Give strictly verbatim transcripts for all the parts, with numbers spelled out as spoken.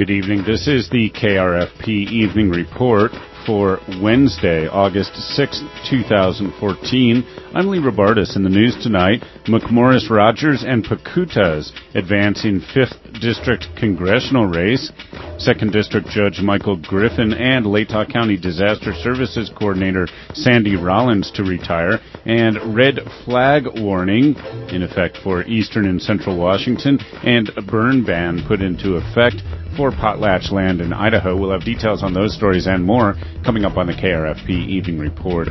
Good evening. This is the K R F P Evening Report for Wednesday, August sixth, twenty fourteen. I'm Lee Robartis. In the news tonight, McMorris Rogers and Pacutas advance in fifth District congressional race. second District Judge Michael Griffin and Latah County Disaster Services Coordinator Sandy Rollins to retire. And red flag warning in effect for eastern and central Washington, and a burn ban put into effect for potlatch land in Idaho. We'll have details on those stories and more coming up on the K R F P Evening Report.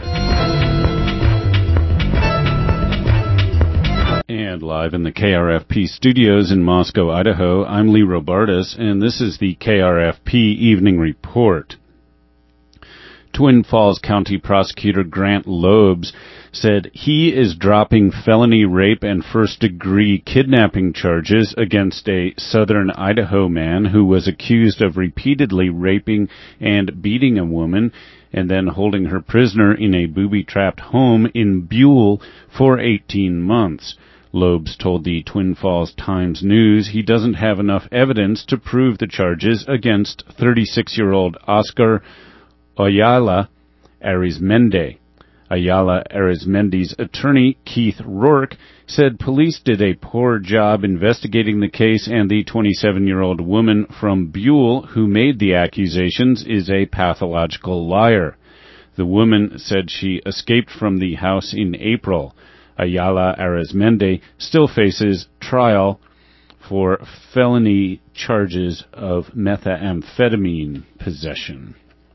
And live in the K R F P studios in Moscow, Idaho, I'm Lee Robartis, and this is the K R F P Evening Report. Twin Falls County Prosecutor Grant Loebs said he is dropping felony rape and first-degree kidnapping charges against a southern Idaho man who was accused of repeatedly raping and beating a woman and then holding her prisoner in a booby-trapped home in Buell for eighteen months. Loebs told the Twin Falls Times-News he doesn't have enough evidence to prove the charges against thirty-six-year-old Oscar Ayala Arizmendi. Ayala Arizmendi's attorney, Keith Rourke, said police did a poor job investigating the case, and the twenty-seven-year-old woman from Buell who made the accusations is a pathological liar. The woman said she escaped from the house in April. Ayala Arizmendi still faces trial for felony charges of methamphetamine possession.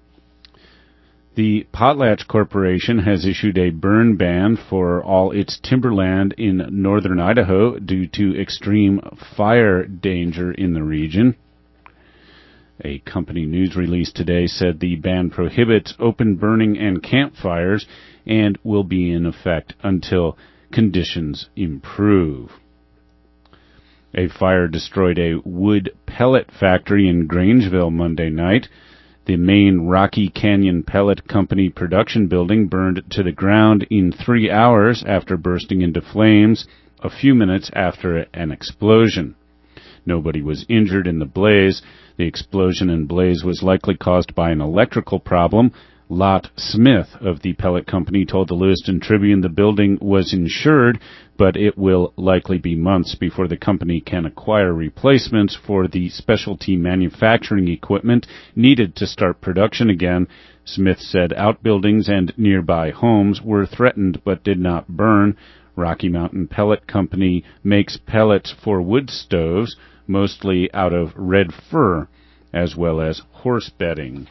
The Potlatch Corporation has issued a burn ban for all its timberland in northern Idaho due to extreme fire danger in the region. A company news release today said the ban prohibits open burning and campfires and will be in effect until conditions improve. A fire destroyed a wood pellet factory in Grangeville Monday night. The main Rocky Canyon Pellet Company production building burned to the ground in three hours after bursting into flames a few minutes after an explosion. Nobody was injured in the blaze. The explosion and blaze was likely caused by an electrical problem. Lott Smith of the pellet company told the Lewiston Tribune the building was insured, but it will likely be months before the company can acquire replacements for the specialty manufacturing equipment needed to start production again. Smith said outbuildings and nearby homes were threatened but did not burn. Rocky Mountain Pellet Company makes pellets for wood stoves, mostly out of red fir, as well as horse bedding.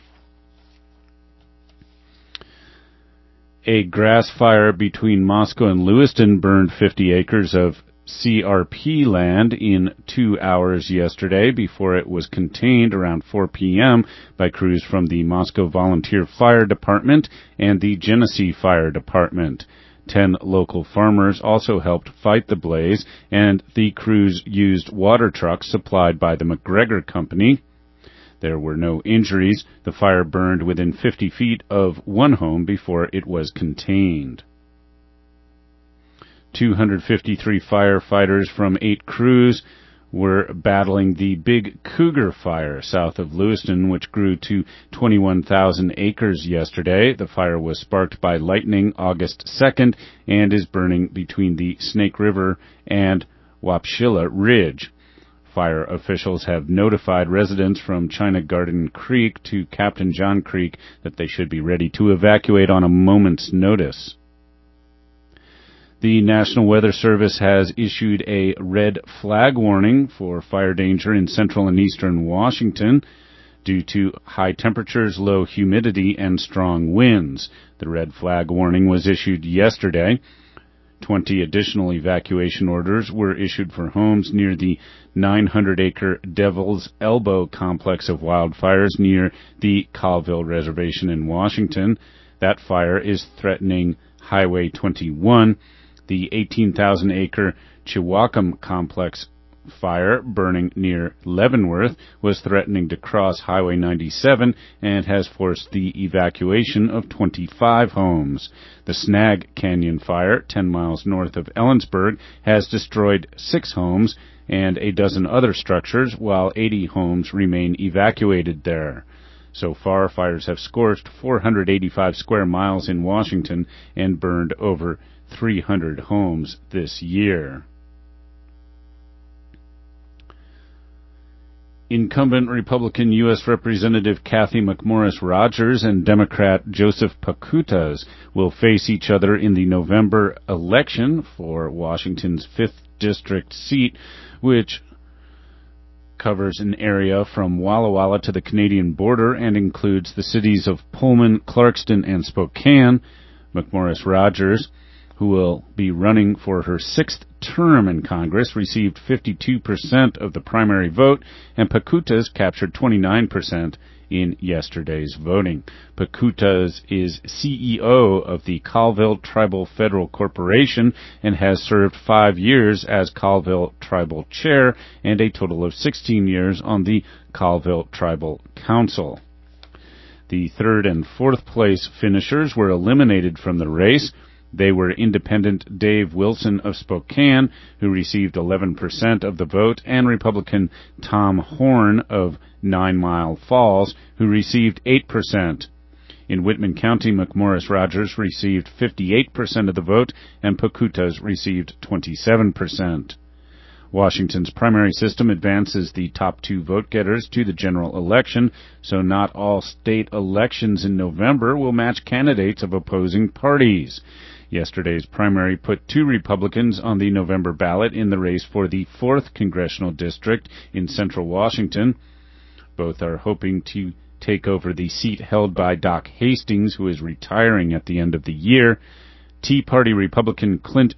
A grass fire between Moscow and Lewiston burned fifty acres of C R P land in two hours yesterday before it was contained around four p.m. by crews from the Moscow Volunteer Fire Department and the Genesee Fire Department. Ten local farmers also helped fight the blaze, and the crews used water trucks supplied by the McGregor Company. There were no injuries. The fire burned within fifty feet of one home before it was contained. two hundred fifty-three firefighters from eight crews were battling the Big Cougar Fire south of Lewiston, which grew to twenty-one thousand acres yesterday. The fire was sparked by lightning August second and is burning between the Snake River and Wapshilla Ridge. Fire officials have notified residents from China Garden Creek to Captain John Creek that they should be ready to evacuate on a moment's notice. The National Weather Service has issued a red flag warning for fire danger in central and eastern Washington due to high temperatures, low humidity, and strong winds. The red flag warning was issued yesterday. Twenty additional evacuation orders were issued for homes near the nine hundred acre Devil's Elbow complex of wildfires near the Colville Reservation in Washington. That fire is threatening Highway twenty-one. The eighteen thousand acre Chihuahua complex fire burning near Leavenworth was threatening to cross Highway ninety-seven and has forced the evacuation of twenty-five homes. The Snag Canyon fire, ten miles north of Ellensburg, has destroyed six homes and a dozen other structures, while eighty homes remain evacuated there. So far, fires have scorched four hundred eighty-five square miles in Washington and burned over three hundred homes this year. Incumbent Republican U S Representative Cathy McMorris Rodgers and Democrat Joseph Pacutas will face each other in the November election for Washington's fifth District seat, which covers an area from Walla Walla to the Canadian border and includes the cities of Pullman, Clarkston, and Spokane. McMorris Rodgers, who will be running for her sixth term in Congress, received fifty-two percent of the primary vote, and Pacutas captured twenty-nine percent in yesterday's voting. Pacutas is C E O of the Colville Tribal Federal Corporation and has served five years as Colville Tribal Chair and a total of sixteen years on the Colville Tribal Council. The third and fourth place finishers were eliminated from the race. They were Independent Dave Wilson of Spokane, who received eleven percent of the vote, and Republican Tom Horn of Nine Mile Falls, who received eight percent. In Whitman County, McMorris Rodgers received fifty-eight percent of the vote, and Pacutas received twenty-seven percent. Washington's primary system advances the top two vote-getters to the general election, so not all state elections in November will match candidates of opposing parties. Yesterday's primary put two Republicans on the November ballot in the race for the fourth Congressional District in central Washington. Both are hoping to take over the seat held by Doc Hastings, who is retiring at the end of the year. Tea Party Republican Clint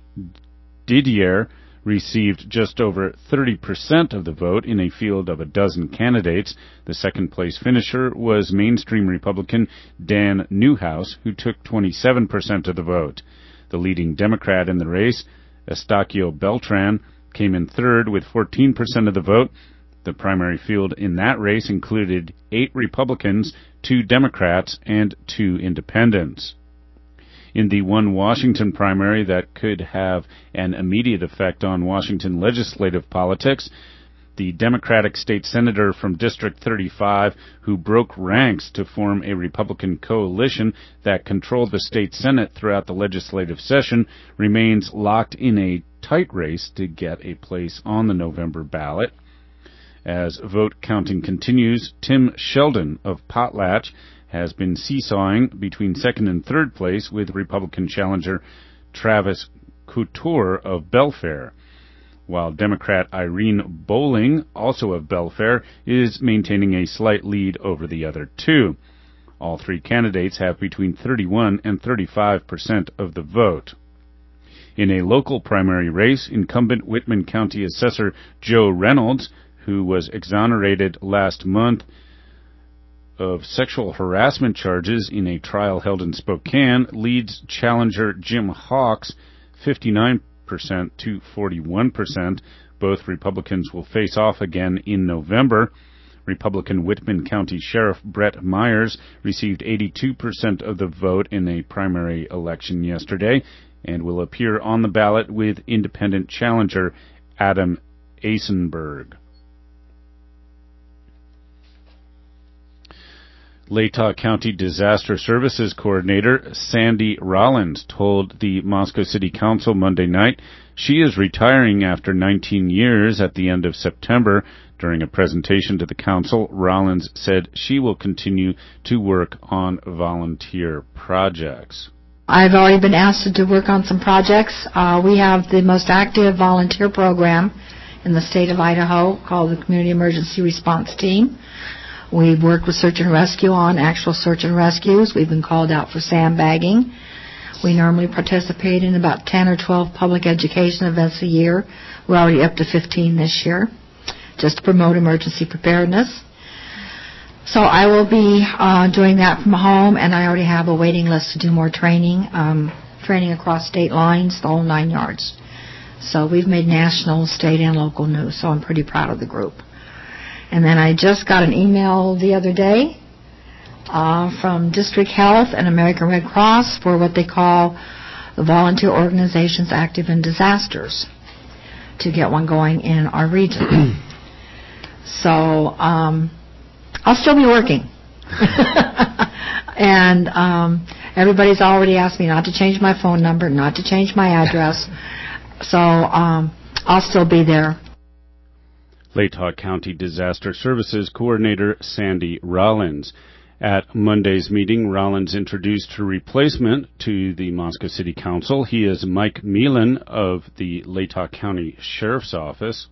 Didier received just over thirty percent of the vote in a field of a dozen candidates. The second-place finisher was mainstream Republican Dan Newhouse, who took twenty-seven percent of the vote. The leading Democrat in the race, Estacio Beltran, came in third with fourteen percent of the vote. The primary field in that race included eight Republicans, two Democrats, and two independents. In the one Washington primary that could have an immediate effect on Washington legislative politics, the Democratic state senator from District thirty-five, who broke ranks to form a Republican coalition that controlled the state Senate throughout the legislative session, remains locked in a tight race to get a place on the November ballot. As vote counting continues, Tim Sheldon of Potlatch has been seesawing between second and third place with Republican challenger Travis Couture of Belfair, while Democrat Irene Bowling, also of Belfair, is maintaining a slight lead over the other two. All three candidates have between thirty-one and thirty-five percent of the vote. In a local primary race, incumbent Whitman County Assessor Joe Reynolds, who was exonerated last month of sexual harassment charges in a trial held in Spokane, leads challenger Jim Hawks fifty-nine percent to forty-one percent. Both Republicans will face off again in November. Republican Whitman County Sheriff Brett Myers received eighty-two percent of the vote in a primary election yesterday and will appear on the ballot with independent challenger Adam Eisenberg. Latah County Disaster Services Coordinator Sandy Rollins told the Moscow City Council Monday night she is retiring after nineteen years at the end of September. During a presentation to the council, Rollins said she will continue to work on volunteer projects. I've already been asked to work on some projects. Uh, we have the most active volunteer program in the state of Idaho called the Community Emergency Response Team. We've worked with search and rescue on actual search and rescues. We've been called out for sandbagging. We normally participate in about ten or twelve public education events a year. We're already up to fifteen this year, just to promote emergency preparedness. So I will be uh, doing that from home, and I already have a waiting list to do more training, um, training across state lines, the whole nine yards. So we've made national, state, and local news, so I'm pretty proud of the group. And then I just got an email the other day uh, from District Health and American Red Cross for what they call the Volunteer Organizations Active in Disasters. to get one going in our region. So um, I'll still be working. And um, everybody's already asked me not to change my phone number, not to change my address. So um, I'll still be there. Latah County Disaster Services Coordinator Sandy Rollins. At Monday's meeting, Rollins introduced her replacement to the Moscow City Council. He is Mike Meelan of the Latah County Sheriff's Office.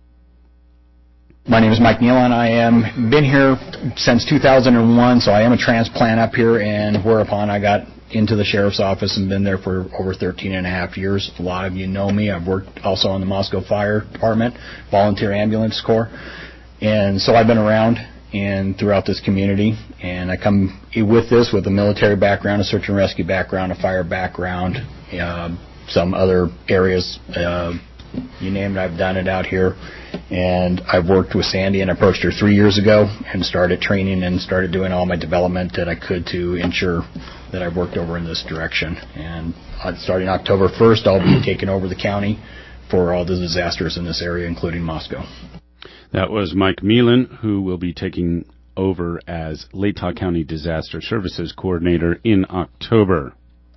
My name is Mike Nealon. I am been here since two thousand one, so I am a transplant up here, and whereupon I got into the Sheriff's Office and been there for over thirteen and a half years. A lot of you know me. I've worked also in the Moscow Fire Department, Volunteer Ambulance Corps, and so I've been around and throughout this community, and I come with this with a military background, a search and rescue background, a fire background, uh, some other areas, uh, you name it, I've done it out here. And I've worked with Sandy and approached her three years ago and started training and started doing all my development that I could to ensure that I worked over in this direction. And starting October first, I'll be taking over the county for all the disasters in this area, including Moscow. That was Mike Meelan, who will be taking over as Latah County Disaster Services Coordinator in October.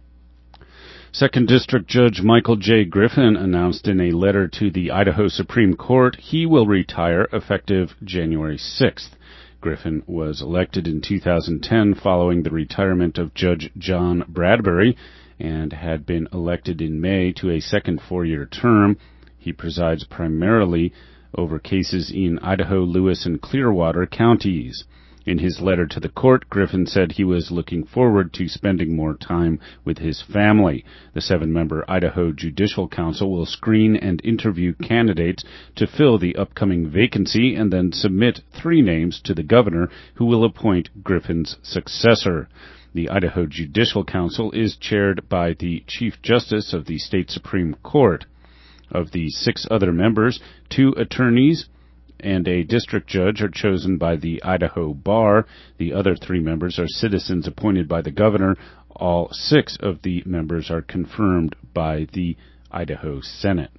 Second District Judge Michael J. Griffin announced in a letter to the Idaho Supreme Court he will retire effective January sixth. Griffin was elected in two thousand ten following the retirement of Judge John Bradbury and had been elected in May to a second four-year term. He presides primarily over cases in Idaho, Lewis, and Clearwater counties. In his letter to the court, Griffin said he was looking forward to spending more time with his family. The seven-member Idaho Judicial Council will screen and interview candidates to fill the upcoming vacancy and then submit three names to the governor, who will appoint Griffin's successor. The Idaho Judicial Council is chaired by the Chief Justice of the State Supreme Court. Of the six other members, two attorneys and a district judge are chosen by the Idaho Bar. The other three members are citizens appointed by the governor. All six of the members are confirmed by the Idaho Senate.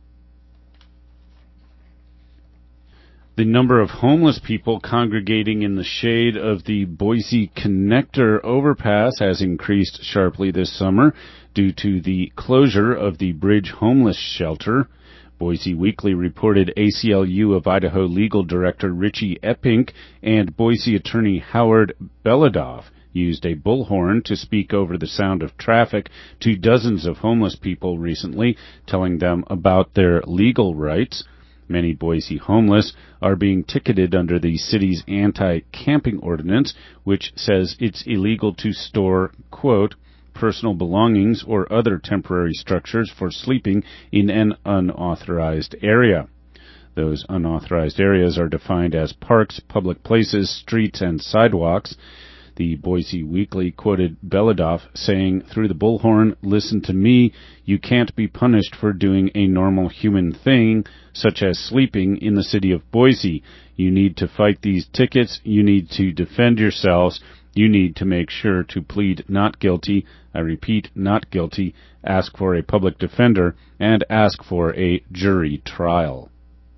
The number of homeless people congregating in the shade of the Boise Connector overpass has increased sharply this summer due to the closure of the Bridge Homeless Shelter. Boise Weekly reported A C L U of Idaho Legal Director Richie Eppink and Boise Attorney Howard Beladoff used a bullhorn to speak over the sound of traffic to dozens of homeless people recently, telling them about their legal rights. Many Boise homeless are being ticketed under the city's anti-camping ordinance, which says it's illegal to store, quote, personal belongings or other temporary structures for sleeping in an unauthorized area. Those unauthorized areas are defined as parks, public places, streets, and sidewalks. The Boise Weekly quoted Beladoff saying through the bullhorn, "Listen to me, you can't be punished for doing a normal human thing, such as sleeping in the city of Boise. You need to fight these tickets, you need to defend yourselves, you need to make sure to plead not guilty, I repeat, not guilty, ask for a public defender, and ask for a jury trial."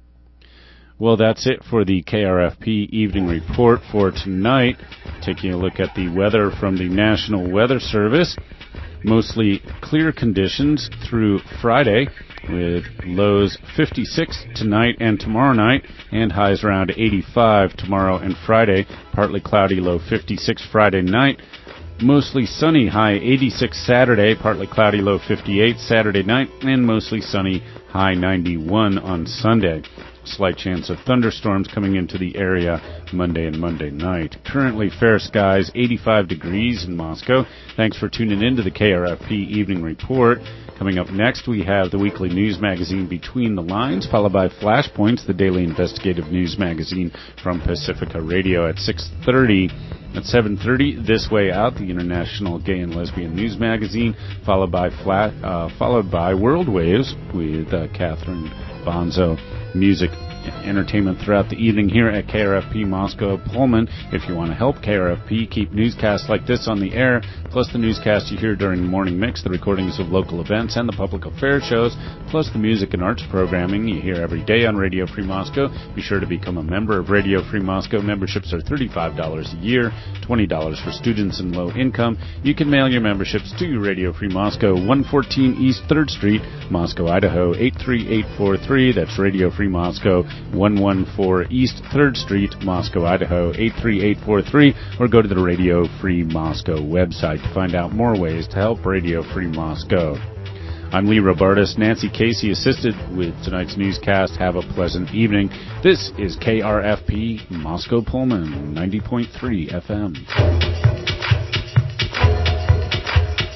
Well, that's it for the K R F P Evening Report for tonight. Taking a look at the weather from the National Weather Service. Mostly clear conditions through Friday, with lows fifty-six tonight and tomorrow night, and highs around eighty-five tomorrow and Friday. Partly cloudy, low fifty-six Friday night. Mostly sunny, high eighty-six Saturday, partly cloudy, low fifty-eight Saturday night, and mostly sunny, high ninety-one on Sunday. Slight chance of thunderstorms coming into the area Monday and Monday night. Currently fair skies, eighty-five degrees in Moscow. Thanks for tuning in to the K R F P Evening Report. Coming up next, we have the weekly news magazine Between the Lines, followed by Flashpoints, the daily investigative news magazine from Pacifica Radio at six thirty. At seven thirty, This Way Out, the international gay and lesbian news magazine, followed by flat, uh, followed by World Waves with uh, Catherine Bonzo. Music entertainment throughout the evening here at K R F P Moscow Pullman. If you want to help K R F P keep newscasts like this on the air, plus the newscasts you hear during the morning mix, the recordings of local events, and the public affairs shows, plus the music and arts programming you hear every day on Radio Free Moscow, be sure to become a member of Radio Free Moscow. Memberships are thirty-five dollars a year, twenty dollars for students and low income. You can mail your memberships to Radio Free Moscow, one fourteen East third Street, Moscow, Idaho, eight three eight four three. That's Radio Free Moscow, one fourteen East third Street, Moscow, Idaho, eight three eight four three. Or go to the Radio Free Moscow website to find out more ways to help Radio Free Moscow. I'm Lee Robartis. Nancy Casey assisted with tonight's newscast. Have a pleasant evening. This is K R F P Moscow Pullman, ninety point three F M.